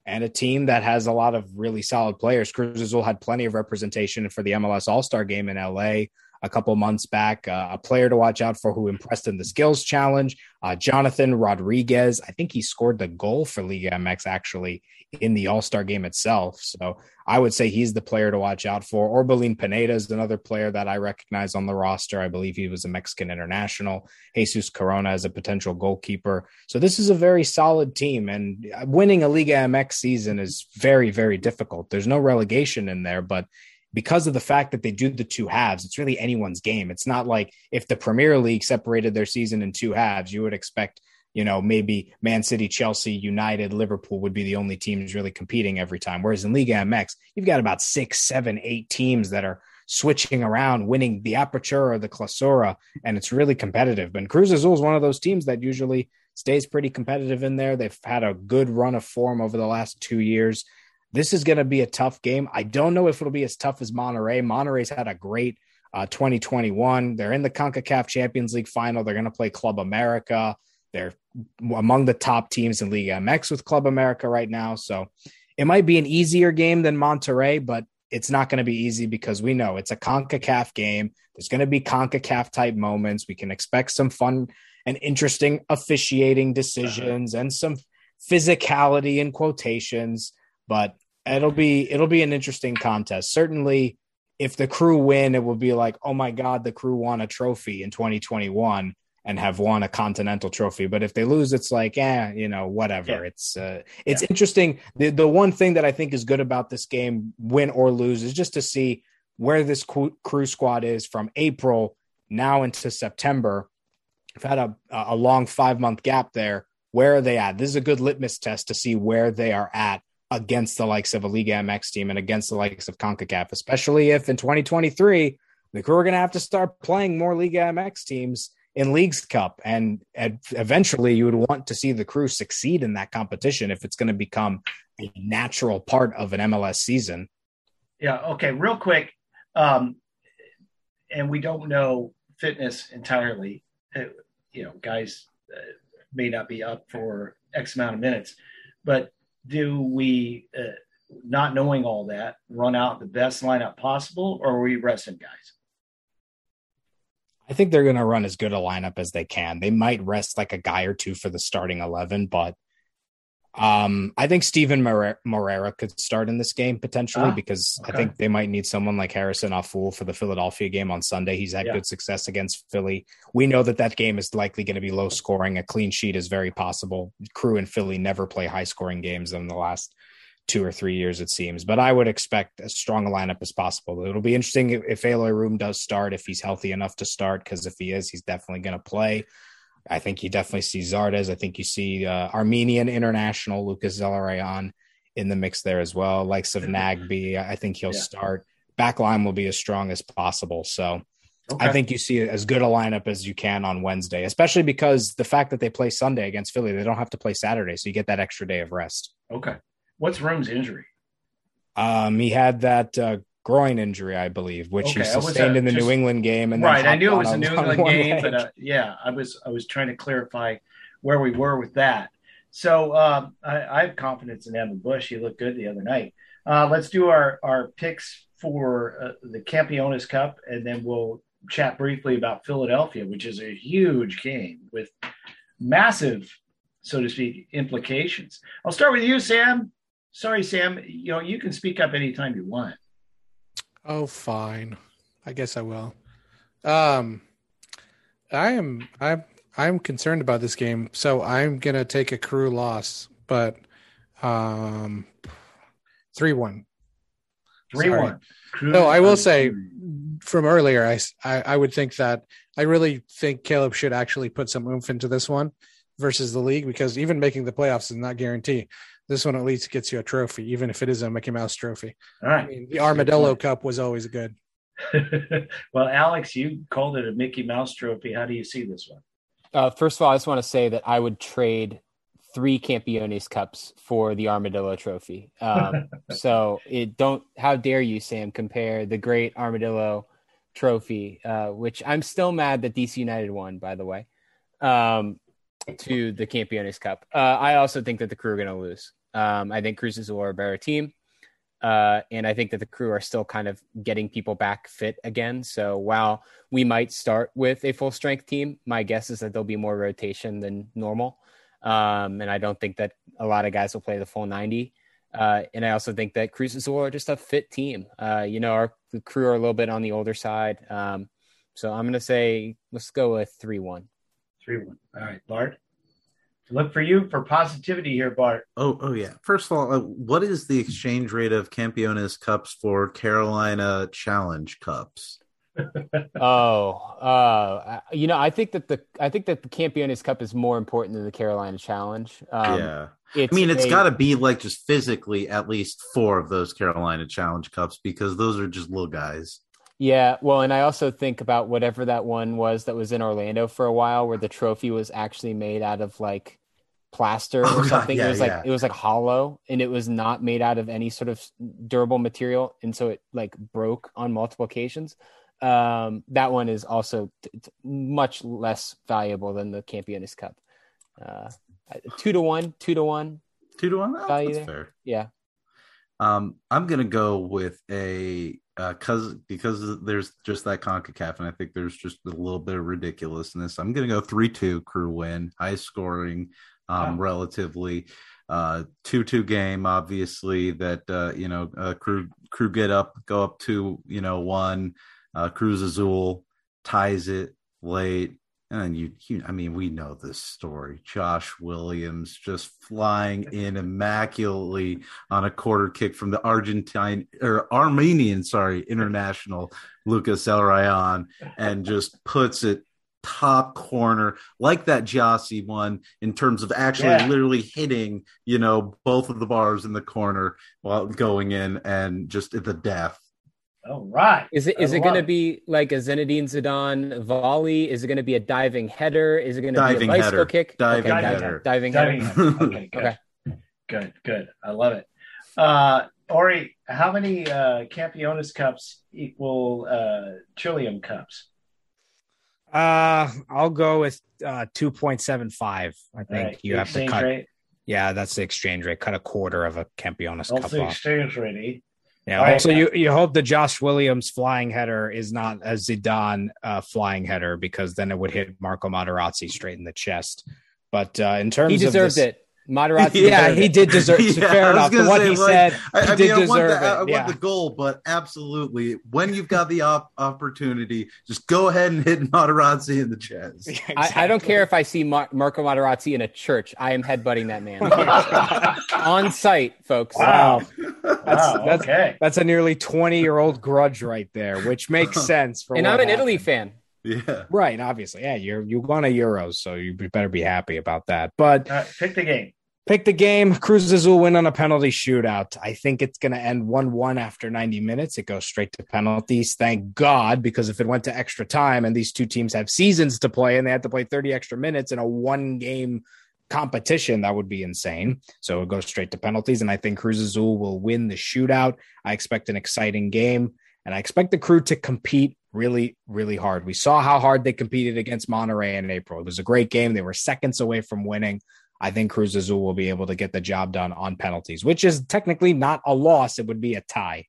and a team that has a lot of really solid players. Cruz Azul had plenty of representation for the M L S All-Star game in L A a couple months back. Uh, a player to watch out for who impressed in the skills challenge, uh, Jonathan Rodriguez. I think he scored the goal for Liga M X actually in the All-Star game itself. So I would say he's the player to watch out for. Orbelin Pineda is another player that I recognize on the roster. I believe he was a Mexican international. Jesus Corona is a potential goalkeeper. So this is a very solid team, and winning a Liga M X season is very, very difficult. There's no relegation in there, but because of the fact that they do the two halves, it's really anyone's game. It's not like if the Premier League separated their season in two halves, you would expect, you know, maybe Man City, Chelsea, United, Liverpool would be the only teams really competing every time. Whereas in Liga M X, you've got about six, seven, eight teams that are switching around, winning the Apertura or the Clausura, and it's really competitive. And Cruz Azul is one of those teams that usually stays pretty competitive in there. They've had a good run of form over the last two years. This is going to be a tough game. I don't know if it'll be as tough as Monterrey. Monterrey's had a great uh, twenty twenty-one. They're in the CONCACAF Champions League final. They're going to play Club America. They're among the top teams in Liga M X with Club America right now. So it might be an easier game than Monterrey, but it's not going to be easy because we know it's a CONCACAF game. There's going to be CONCACAF type moments. We can expect some fun and interesting officiating decisions and some physicality in quotations. But it'll be it'll be an interesting contest. Certainly, if the Crew win, it will be like, oh my God, the Crew won a trophy in twenty twenty-one and have won a continental trophy. But if they lose, it's like, eh, you know, whatever. Yeah. It's uh, it's yeah. interesting. The the one thing that I think is good about this game, win or lose, is just to see where this Crew squad is from April now into September. I've had a a long five month gap there. Where are they at? This is a good litmus test to see where they are at against the likes of a Liga M X team and against the likes of CONCACAF, especially if in twenty twenty-three, the Crew are going to have to start playing more Liga M X teams in Leagues Cup. And, and eventually you would want to see the Crew succeed in that competition if it's going to become a natural part of an M L S season. Yeah. Okay. Real quick. Um, and we don't know fitness entirely. Uh, you know, guys uh, may not be up for X amount of minutes, but do we, uh, not knowing all that, run out the best lineup possible, or are we resting guys? I think they're going to run as good a lineup as they can. They might rest like a guy or two for the starting eleven, but um, I think Steven Moreira could start in this game potentially ah, because okay. I think they might need someone like Harrison Afful for the Philadelphia game on Sunday. He's had yeah. good success against Philly. We know that that game is likely going to be low scoring. A clean sheet is very possible. Crew and Philly never play high scoring games in the last two or three years, it seems. But I would expect as strong a lineup as possible. It'll be interesting if, if Eloy Room does start, if he's healthy enough to start, because if he is, he's definitely going to play. I think you definitely see Zardes. I think you see uh, Armenian international Lucas Zelarayan in the mix there as well. Likes of Nagby. I think he'll yeah. start. Backline will be as strong as possible. So okay. I think you see as good a lineup as you can on Wednesday, especially because the fact that they play Sunday against Philly, they don't have to play Saturday. So you get that extra day of rest. Okay. What's Room's injury? Um, he had that uh, groin injury, I believe, which okay, he sustained in the just, New England game. And right, I knew it was a New England game, but uh, yeah, I was I was trying to clarify where we were with that. So um, I, I have confidence in Evan Bush. He looked good the other night. Uh, let's do our our picks for uh, the Campeones Cup, and then we'll chat briefly about Philadelphia, which is a huge game with massive, so to speak, implications. I'll start with you, Sam. Sorry, Sam. You know, you can speak up anytime you want. Oh, fine. I guess I will. Um, I am I'm I'm concerned about this game, so I'm gonna take a Crew loss, but um, three one. Three one. No, I will say from earlier, I, I I would think that I really think Caleb should actually put some oomph into this one versus the league, because even making the playoffs is not guaranteed. This one at least gets you a trophy, even if it is a Mickey Mouse trophy. All right. I mean, the Armadillo Cup was always good. Well, Alex, you called it a Mickey Mouse trophy. How do you see this one? Uh, first of all, I just want to say that I would trade three Campeones Cups for the Armadillo trophy. Um, so it don't, how dare you, Sam, compare the great Armadillo trophy, uh, which I'm still mad that D C United won, by the way, um, to the Campeones Cup. Uh, I also think that the Crew are going to lose. Um, I think Cruz Azul are a better team. Uh, and I think that the Crew are still kind of getting people back fit again. So while we might start with a full strength team, my guess is that there'll be more rotation than normal. Um, and I don't think that a lot of guys will play the full ninety. Uh, and I also think that Cruz Azul are just a fit team. Uh, you know, our the Crew are a little bit on the older side. Um, so I'm going to say, let's go with three one. three one. All right, Bart. Look for you for positivity here, Bart. Oh, oh yeah. First of all, uh, what is the exchange rate of Campeones Cups for Carolina Challenge Cups? oh, uh, you know, I think that the I think that the Campeones Cup is more important than the Carolina Challenge. Um, yeah, I mean, it's a, got to be like just physically at least four of those Carolina Challenge Cups because those are just little guys. Yeah, well, and I also think about whatever that one was that was in Orlando for a while, where the trophy was actually made out of like plaster oh, or something. God, yeah, it was like yeah. it was like hollow, and it was not made out of any sort of durable material, and so it like broke on multiple occasions. Um, that one is also t- t- much less valuable than the Campeones Cup. Uh, two to one, two to one, two to one. Oh, value that's there. fair. Yeah. Um, I'm gonna go with a uh, cause because there's just that CONCACAF, and I think there's just a little bit of ridiculousness. I'm gonna go three two Crew win, high scoring, um, Wow. relatively, uh, two two game. Obviously, that uh, you know, uh, Crew Crew get up, go up to you know one. Uh, Cruz Azul ties it late. And then you, you, I mean, we know this story. Josh Williams just flying in immaculately on a quarter kick from the Argentine or Armenian, sorry, international Lucas El Rayan, and just puts it top corner like that Jossie one in terms of actually Yeah. literally hitting, you know, both of the bars in the corner while going in and just at the death. All right. Is it is I it going to love be like a Zinedine Zidane volley? Is it going to be a diving header? Is it going to be a Diving bicycle header. kick? Diving okay, header. Diving, Diving header. header. Okay, good. Okay. Good, good. I love it. Uh, Ori, how many uh, Campeones Cups equal uh, Trillium Cups? Uh, I'll go with uh, two point seven five. I think Right, you the have to exchange cut. rate. Yeah, that's the exchange rate. Cut a quarter of a Campeones Cup Also, the off. exchange rate. Yeah. All right. Also, you, you hope the Josh Williams flying header is not a Zidane uh, flying header because then it would hit Marco Materazzi straight in the chest. But uh, in terms He of deserved this, it. Materazzi. yeah, deserved he it. did deserve. Yeah, fair I was enough. gonna The what say, he like, said, I, he I did mean, I want, deserve the, it. I want yeah. the goal, but absolutely, when you've got the op- opportunity, just go ahead and hit Materazzi in the chest. I, I don't care if I see Mar- Marco Materazzi in a church. I am headbutting that man on site, folks. Wow. That's, Wow, that's, okay. that's a nearly twenty-year-old grudge right there, which makes sense. For And what I'm an Italy happened. fan. Yeah. Right, obviously. Yeah, you're you won a Euros, so you better be happy about that. But All right, pick the game. pick the game. Cruz Azul win on a penalty shootout. I think it's going to end one one after ninety minutes. It goes straight to penalties. Thank God, because if it went to extra time and these two teams have seasons to play and they had to play thirty extra minutes in a one-game competition, that would be insane. So it goes straight to penalties, and I think Cruz Azul will win the shootout. I expect an exciting game, and I expect the Crew to compete really, really hard. We saw how hard they competed against Monterrey in April. It was a great game. They were seconds away from winning. I think Cruz Azul will be able to get the job done on penalties, which is technically not a loss. It would be a tie.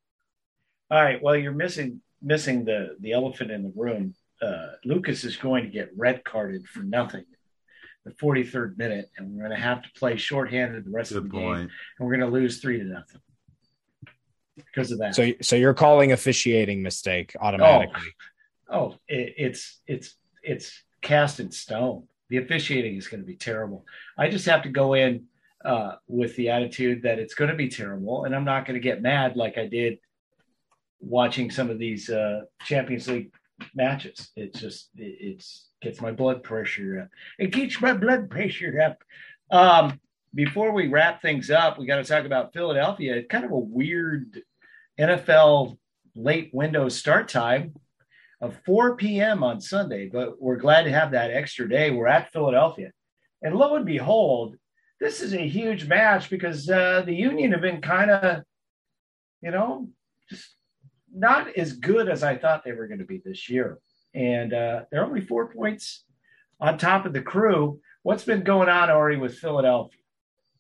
All right. Well, you're missing missing the the elephant in the room. Uh, Lucas is going to get red carded for nothing. The forty-third minute, and we're going to have to play shorthanded the rest Good of the point. game, and we're going to lose three to nothing because of that. So, so you're calling officiating mistake automatically. Oh, it, it's it's it's cast in stone. The officiating is going to be terrible. I just have to go in uh, with the attitude that it's going to be terrible, and I'm not going to get mad like I did watching some of these uh, Champions League matches. It's just it it's gets my blood pressure up. It keeps my blood pressure up. Um, before we wrap things up, we got to talk about Philadelphia. It's kind of a weird N F L late window start time of four p.m. on Sunday, but we're glad to have that extra day. We're at Philadelphia. And lo and behold, this is a huge match because uh, the Union have been kind of, you know, just not as good as I thought they were going to be this year. And uh, they're only four points on top of the Crew. What's been going on, Ori, with Philadelphia?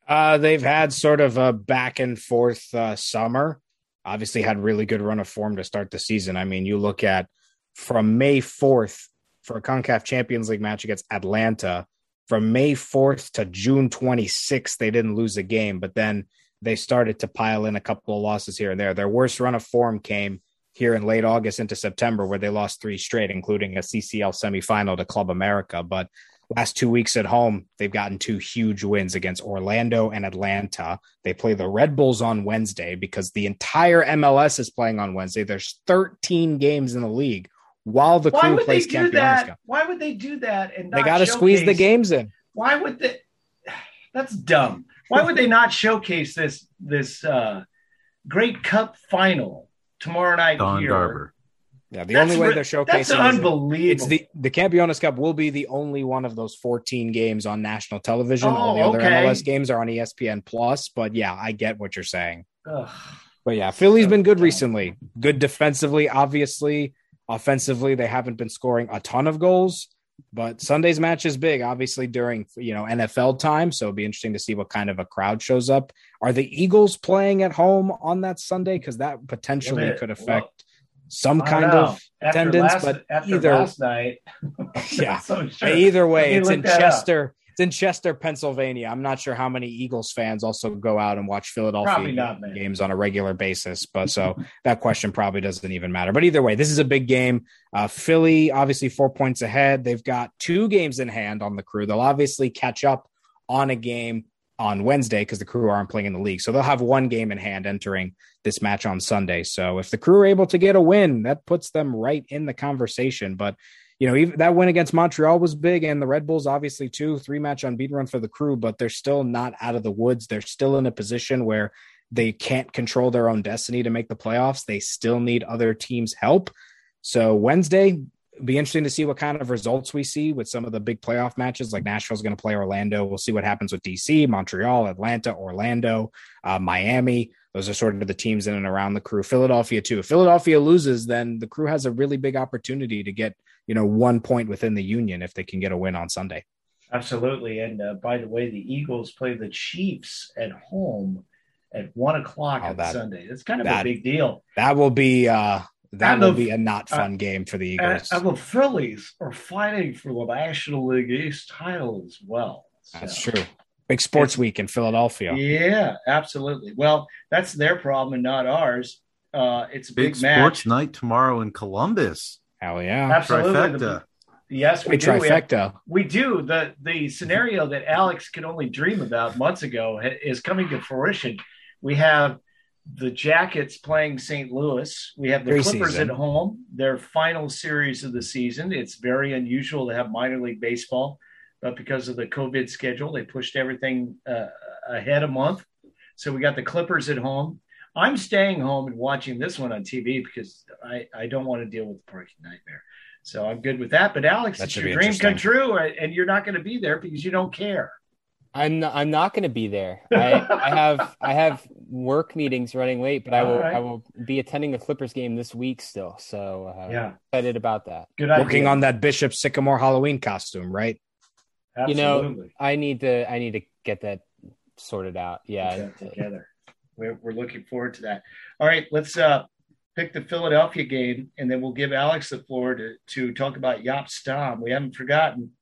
Uh, they've had sort of a back and forth uh, summer. Obviously had really good run of form to start the season. I mean, you look at from May fourth for a CONCACAF Champions League match against Atlanta, from May fourth to June twenty-sixth, they didn't lose a game, but then they started to pile in a couple of losses here and there. Their worst run of form came here in late August into September, where they lost three straight, including a C C L semifinal to Club America. But last two weeks at home, they've gotten two huge wins against Orlando and Atlanta. They play the Red Bulls on Wednesday because the entire M L S is playing on Wednesday. There's thirteen games in the league while the Why Crew would plays they do Campeones that? Cup. Why would they do that? And not They got to squeeze the showcase- games in. Why would they? That's dumb. Why would they not showcase this this uh, great cup final tomorrow night Don here? Garber. Yeah, the That's only way re- they're showcasing That's is- unbelievable. It's the the Campeones Cup will be the only one of those fourteen games on national television. Oh, All the other okay. M L S games are on E S P N Plus. But yeah, I get what you're saying. Ugh. But yeah, Philly's So been good dumb. recently. Good defensively, obviously. Offensively, they haven't been scoring a ton of goals. But Sunday's match is big, obviously during you know N F L time. So it'll be interesting to see what kind of a crowd shows up. Are the Eagles playing at home on that Sunday? Because that potentially Yeah, but- could affect well, some I kind don't know. of After attendance. last- but after either last night, Yeah. so sure. Either way, Let me it's look in that up. Chester. It's in Chester, Pennsylvania. I'm not sure how many Eagles fans also go out and watch Probably Philadelphia not, man. games on a regular basis. But so that question probably doesn't even matter. But either way, this is a big game. Uh, Philly, obviously four points ahead. They've got two games in hand on the Crew. They'll obviously catch up on a game on Wednesday because the Crew aren't playing in the league. So they'll have one game in hand entering this match on Sunday. So if the Crew are able to get a win, that puts them right in the conversation. But you know, even that win against Montreal was big, and the Red Bulls obviously too, three match unbeaten run for the Crew, but they're still not out of the woods. They're still in a position where they can't control their own destiny to make the playoffs. They still need other teams' help. So Wednesday, be interesting to see what kind of results we see with some of the big playoff matches. Like Nashville's going to play Orlando. We'll see what happens with D C, Montreal, Atlanta, Orlando, uh, Miami. Those are sort of the teams in and around the Crew. Philadelphia too. If Philadelphia loses, then the Crew has a really big opportunity to get, you know, one point within the Union if they can get a win on Sunday. Absolutely. And uh, by the way, the Eagles play the Chiefs at home at one o'clock Oh, on that- Sunday. That's kind of that- a big deal. That will be uh, that And will the- be a not fun uh, game for the And, Eagles. and the Phillies are fighting for the National League East title as well. That's So, true. Big sports week in Philadelphia. Yeah, absolutely. Well, that's their problem and not ours. Uh, it's a big, Big match. sports night tomorrow in Columbus. Hell yeah. Absolutely. Trifecta. The- yes, we Big do. We have- trifecta. We do. The the scenario that Alex could only dream about months ago ha- is coming to fruition. We have the Jackets playing Saint Louis. We have the Preseason. Clippers at home, their final series of the season. It's very unusual to have minor league baseball, but because of the COVID schedule, they pushed everything uh, ahead a month. So we got the Clippers at home. I'm staying home and watching this one on T V because I, I don't want to deal with the parking nightmare. So I'm good with that. But Alex, That it's should your be dream come interesting. true, and you're not going to be there because you don't care. I'm not, I'm not going to be there. I, I have I have work meetings running late, but I will All right. I will be attending the Clippers game this week still. So uh, Yeah, excited about that. good Working idea. on that Bishop Sycamore Halloween costume, right? You know, Absolutely. I need to I need to get that sorted out. Yeah. Put that together. We're, we're looking forward to that. All right, let's uh, pick the Philadelphia game, and then we'll give Alex the floor to, to talk about Jaap Stam. We haven't forgotten.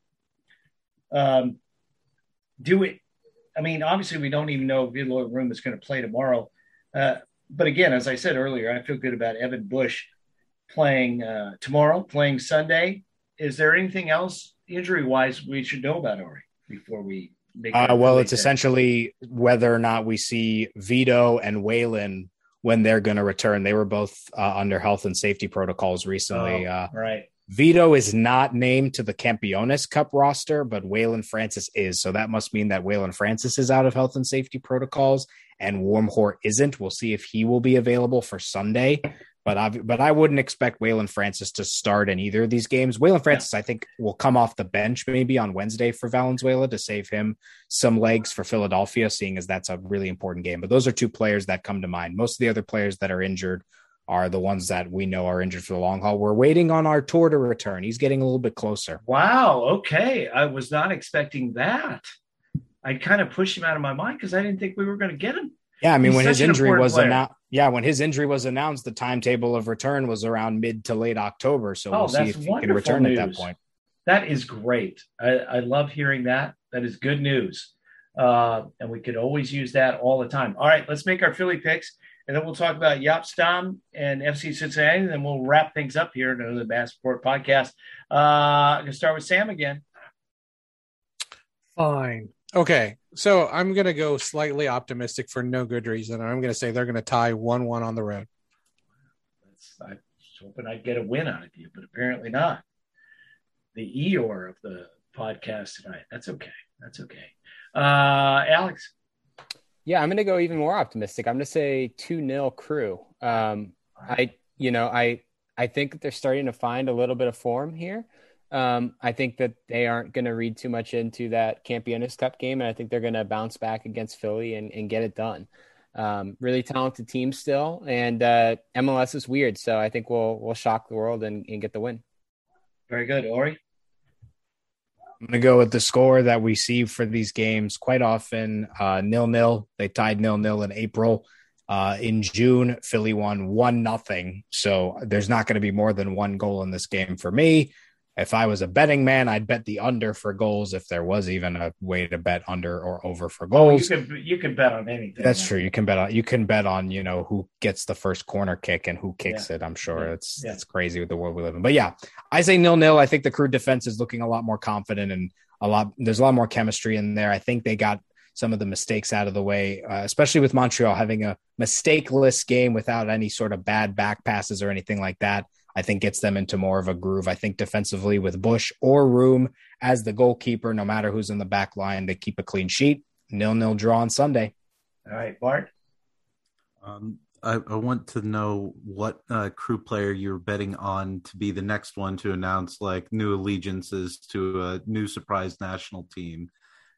Um, do it. I mean, obviously, we don't even know if Vila Room is going to play tomorrow. Uh, but again, as I said earlier, I feel good about Evan Bush playing uh, tomorrow, playing Sunday. Is there anything else injury-wise we should know about Ori before we make Uh, our well, Philly it's pick? essentially whether or not we see Vito and Waylon when they're going to return. They were both uh, under health and safety protocols recently. Oh, Uh, right. Vito is not named to the Campeones Cup roster, but Waylon Francis is. So that must mean that Waylon Francis is out of health and safety protocols and Wormhor isn't. We'll see if he will be available for Sunday. But I, but I wouldn't expect Waylon Francis to start in either of these games. Waylon Francis, I think, will come off the bench maybe on Wednesday for Valenzuela to save him some legs for Philadelphia, seeing as that's a really important game. But those are two players that come to mind. Most of the other players that are injured are the ones that we know are injured for the long haul. We're waiting on Artur to return. He's getting a little bit closer. Wow. Okay. I was not expecting that. I kind of pushed him out of my mind because I didn't think we were going to get him. Yeah, I mean, He's when his such an injury important was player. announced, yeah, when his injury was announced, the timetable of return was around mid to late October. So Oh, we'll see that's if he can wonderful return at that news. point. That is great. I, I love hearing that. That is good news. Uh, and we could always use that all the time. All right, let's make our Philly picks, and then we'll talk about Jaap Stam and F C Cincinnati, and then we'll wrap things up here in the Mass Report podcast. Uh, I'm going to start with Sam again. Fine. Okay. So I'm going to go slightly optimistic for no good reason. I'm going to say they're going to tie one one on the road. That's, I was hoping I'd get a win out of you, but apparently not. The Eeyore of the podcast tonight. That's okay. That's okay. Uh, Alex. Yeah, I'm going to go even more optimistic. I'm going to say two nil Crew. Um, I, you know, I, I think that they're starting to find a little bit of form here. Um, I think that they aren't going to read too much into that Campeones Cup game, and I think they're going to bounce back against Philly and, and get it done. Um, really talented team still, and uh, M L S is weird, so I think we'll we'll shock the world and, and get the win. Very good, Ori. I'm going to go with the score that we see for these games quite often, uh, nil-nil. They tied nil-nil in April. Uh, in June, Philly won one nothing. So there's not going to be more than one goal in this game for me. If I was a betting man, I'd bet the under for goals if there was even a way to bet under or over for goals. You can you can bet on anything. That's man. true. You can bet on you can bet on, you know, who gets the first corner kick and who kicks Yeah. it. I'm sure Yeah. it's Yeah. it's crazy with the world we live in. But yeah, I say nil-nil. I think the Crew defense is looking a lot more confident and a lot there's a lot more chemistry in there. I think they got some of the mistakes out of the way, uh, especially with Montreal having a mistakeless game without any sort of bad back passes or anything like that. I think gets them into more of a groove. I think defensively with Bush or Room as the goalkeeper, no matter who's in the back line, they keep a clean sheet. Nil-nil draw on Sunday. All right, Bart. Um, I, I want to know what uh, Crew player you're betting on to be the next one to announce like new allegiances to a new surprise national team.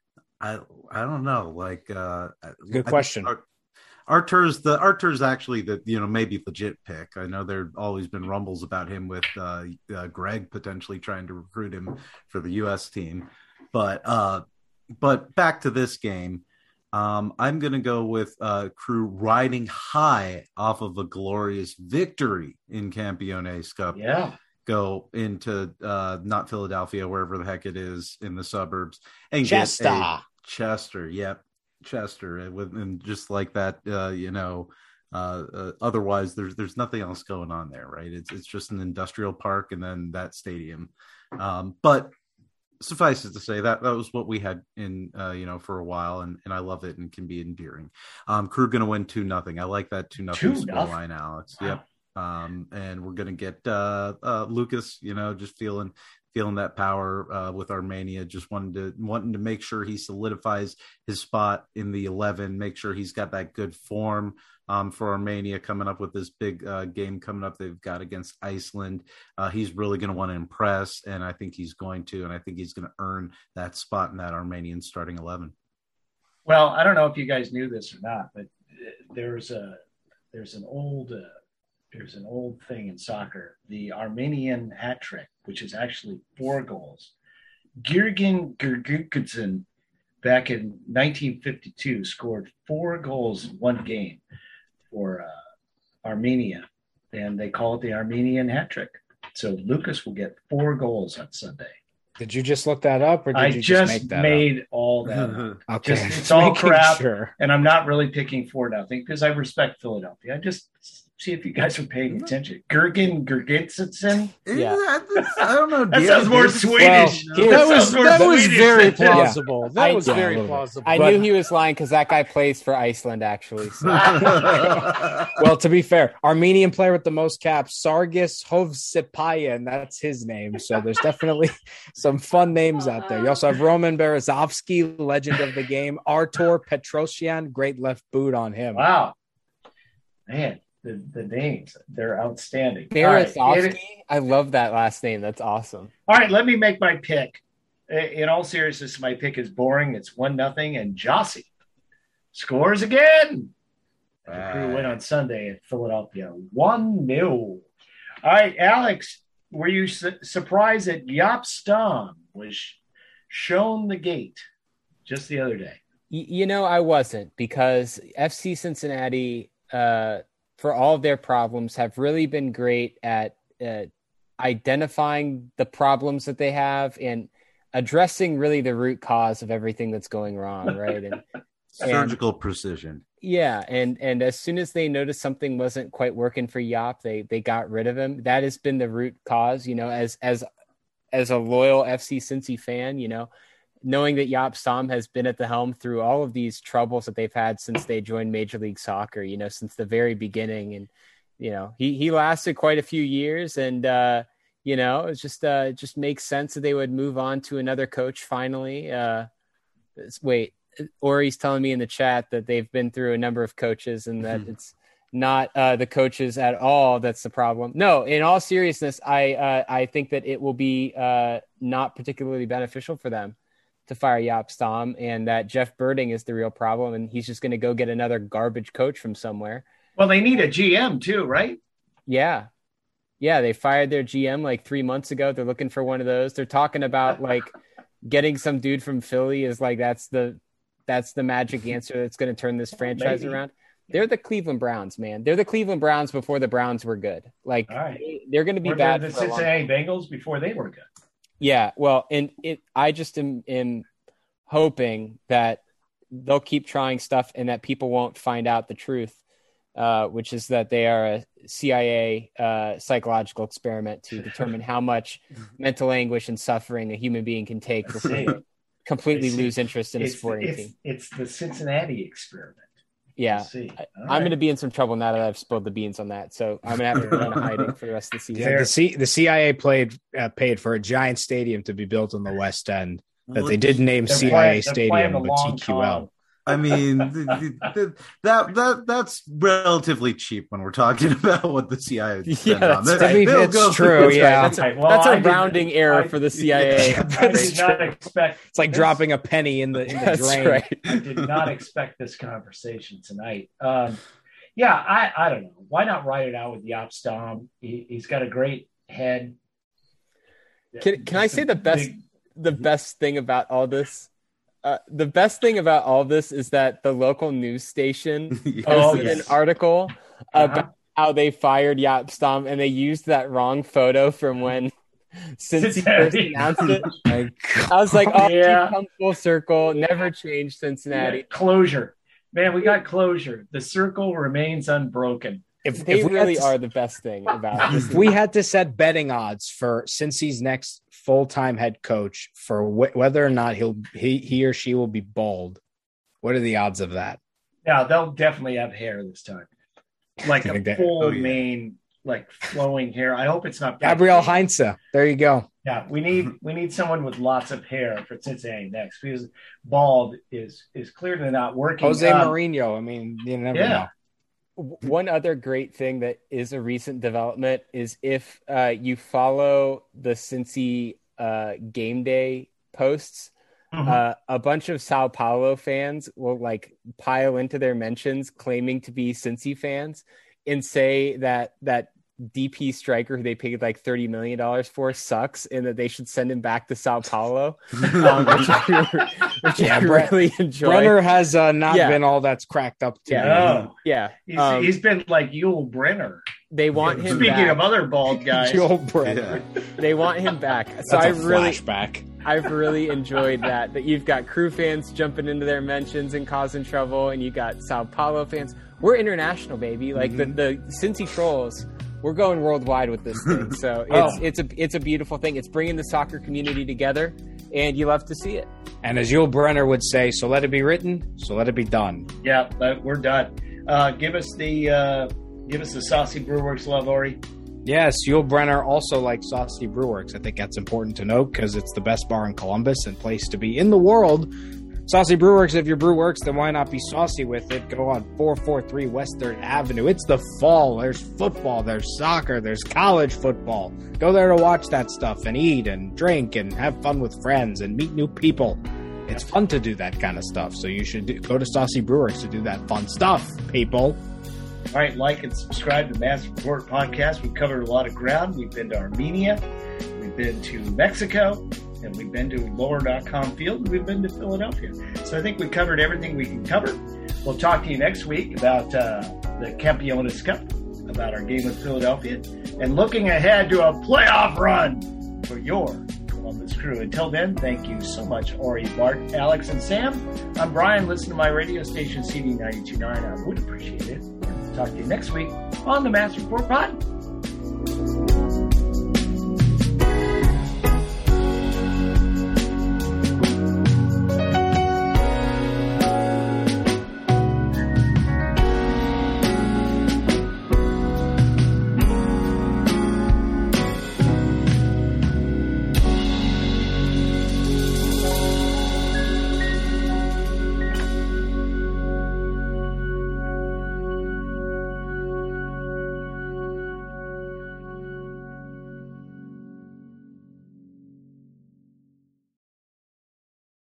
I I don't know. Like, uh, Good question. Ar- Artur's the Artur's actually the you know maybe legit pick. I know there've always been rumbles about him with uh, uh, Greg potentially trying to recruit him for the U S team, but uh, but back to this game. Um, I'm going to go with uh, Crew riding high off of a glorious victory in Campeones Cup. Yeah. Go into uh, not Philadelphia, wherever the heck it is in the suburbs, and Chester. get a Chester. Yep, Chester. With and just like that, uh, you know. Uh, uh, otherwise, there's there's nothing else going on there, right? It's it's just an industrial park and then that stadium. Um, but suffice it to say that that was what we had in uh you know for a while, and and I love it and can be endearing. Um Crew gonna win two nothing. I like that two nothing score line, Alex. Wow. Yep. Um and we're gonna get uh uh Lucas, you know, just feeling feeling that power uh with Armenia, just wanting to wanting to make sure he solidifies his spot in the eleven, make sure he's got that good form um for Armenia coming up with this big uh game coming up they've got against Iceland. Uh he's really going to want to impress, and I think he's going to and I think he's going to earn that spot in that Armenian starting eleven. Well, I don't know if you guys knew this or not, but there's a there's an old uh, there's an old thing in soccer, the Armenian hat trick, which is actually four goals. Girgin Girgukidze back in nineteen fifty-two scored four goals in one game for uh, Armenia, and they call it the Armenian hat trick. So Lucas will get four goals on Sunday. Did you just look that up, or did I you just, just make that made up? all that up. Okay, Just- it's Just all making crap. Sure. And I'm not really picking four nothing because I respect Philadelphia. I just see if you guys are paying attention. Gergen Gergitsen. Yeah. I don't know. That Dan, sounds more Dan, Swedish. Well, That That was sounds more that was Swedish very than- plausible. That I- was yeah, a very little bit. plausible. I But- knew he was lying because that guy plays for Iceland, actually. So. Well, to be fair, Armenian player with the most caps, Sargis Hovsepayan, that's his name. So there's definitely some fun names out there. You also have Roman Berezovsky, legend of the game, Artur Petrosyan, great left boot on him. Wow. Man, the, the names, they're outstanding. All right, Berezovsky, it- I love that last name. That's awesome. all right, let me make my pick. In all seriousness, my pick is boring. It's one nothing, and Jossie scores again. The Crew win on Sunday at Philadelphia, one nil. All right, Alex, were you su- surprised that Jaap Stam was shown the gate just the other day. Y- you know, I wasn't, because F C Cincinnati, uh, for all of their problems, have really been great at uh, identifying the problems that they have and addressing really the root cause of everything that's going wrong, right? And Surgical and, precision. Yeah, and and as soon as they noticed something wasn't quite working for Yop, they they got rid of him. That has been the root cause, you know, as as as a loyal F C Cincy fan, you know, knowing that Jaap Stam has been at the helm through all of these troubles that they've had since they joined Major League Soccer, you know, since the very beginning. And, you know, he, he lasted quite a few years, and, uh, you know, it's just, uh, it just makes sense that they would move on to another coach finally. Uh, wait, Ori's telling me in the chat that they've been through a number of coaches and that mm-hmm. it's not uh, the coaches at all that's the problem. No, in all seriousness, I uh, I think that it will be uh, not particularly beneficial for them to fire Jaap Stam, and that Jeff Birding is the real problem, and he's just going to go get another garbage coach from somewhere. Well, they need a G M too, right? Yeah. Yeah, they fired their G M like three months ago. They're looking for one of those. They're talking about like getting some dude from Philly is like that's the that's the magic answer that's going to turn this franchise Maybe. around. They're the Cleveland Browns, man. They're the Cleveland Browns before the Browns were good. Like right. they, they're going to be or bad. The for a long Cincinnati time. Bengals before they were good. Yeah, well, and it. I just am, am hoping that they'll keep trying stuff and that people won't find out the truth, uh, which is that they are a C I A uh, psychological experiment to determine how much mental anguish and suffering a human being can take before they completely It's- lose interest in a It's, sporting it's, team. it's the Cincinnati experiment. Yeah. We'll see. I, All I'm right. going to be in some trouble now that I've spilled the beans on that. So I'm going to have to go into hiding for the rest of the season. Yeah, the, C, the C I A played uh, paid for a giant stadium to be built on the West End that they did name They're C I A playing- they're playing Stadium, the but long T Q L. con. I mean, th- th- th- that that that's relatively cheap when we're talking about what the C I A Yeah, spent on. that's That- right. they'll It's go- true, that's yeah. That's a, Right, well, that's I a did- rounding error I- for the C I A. I did not expect. It's like this- dropping a penny in the, in the That's drain. right. I did not expect this conversation tonight. Um, yeah, I, I don't know. Why not write it out with Jaap Stam? He, he's got a great head. Can, can I Just a say the best big- the best thing about all this? Uh, the best thing about all this is that the local news station Yeah. Oh, posted yes. an article Uh-huh. about how they fired Jaap Stam, and they used that wrong photo from when since he first Cincinnati. announced it. I was like, oh, Yeah. yeah. Come full circle, never changed Cincinnati. Yeah, closure. Man, we got closure. The circle remains unbroken. If, They if we really had to, are the best thing about this. If we had to set betting odds for Cincy's next full-time head coach for wh- whether or not he'll he, he or she will be bald, what are the odds of that? Now, they'll definitely have hair this time. Like I a think that- full oh, yeah. mane, like flowing hair. I hope it's not Gabriel Heinze. There you go. Yeah, we need we need someone with lots of hair for Cincinnati next, because bald is is clearly not working. Jose Um, Mourinho. I mean, you never Yeah. know. One other great thing that is a recent development is if uh, you follow the Cincy uh, game day posts, Mhm. uh, a bunch of Sao Paulo fans will like pile into their mentions claiming to be Cincy fans and say that that D P striker who they paid like thirty million dollars for sucks and that they should send him back to Sao Paulo, um, which I, which Yeah, I Brent- really enjoy. Brenner has uh, not Yeah. been all that's cracked up to. Yeah. me. Oh, yeah, he's, um, he's been like Yul Brenner. they want him Speaking back. of other bald guys, Joel Brenner. Yeah. They want him back. So That's I a really, flashback. I've really enjoyed that. That you've got Crew fans jumping into their mentions and causing trouble, and you got Sao Paulo fans. We're international, baby. Like Mm-hmm. the the Cincy trolls, we're going worldwide with this thing. So it's Oh. it's a it's a beautiful thing. It's bringing the soccer community together, and you love to see it. And as Yul Brenner would say, so let it be written, so let it be done. yeah, but we're done. Uh, give us the uh, give us the Saucy Brewworks love, Ori. Yes, Yul Brenner also likes Saucy Brewworks. I think that's important to note because it's the best bar in Columbus and place to be in the world. Saucy Brewworks, if your brew works, then why not be saucy with it? Go on four forty-three West third Avenue. It's the fall. There's football. There's soccer. There's college football. Go there to watch that stuff and eat and drink and have fun with friends and meet new people. It's fun to do that kind of stuff. So you should do, go to Saucy Brewworks to do that fun stuff, people. All right, like and subscribe to the Massive Report podcast. We've covered a lot of ground. We've been to Armenia. We've been to Mexico. and we've been to Lower dot com Field, and we've been to Philadelphia. So I think we covered everything we can cover. We'll talk to you next week about uh, the Campeones Cup, about our game with Philadelphia, and looking ahead to a playoff run for your Columbus Crew. Until then, thank you so much, Ori, Bart, Alex, and Sam. I'm Brian. Listen to my radio station, C D ninety-two point nine. I would appreciate it. Talk to you next week on the Master Report Pod.